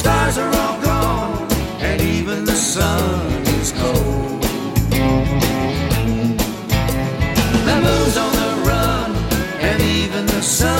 stars are all gone, and even the sun is cold. The moon's on the run, and even the sun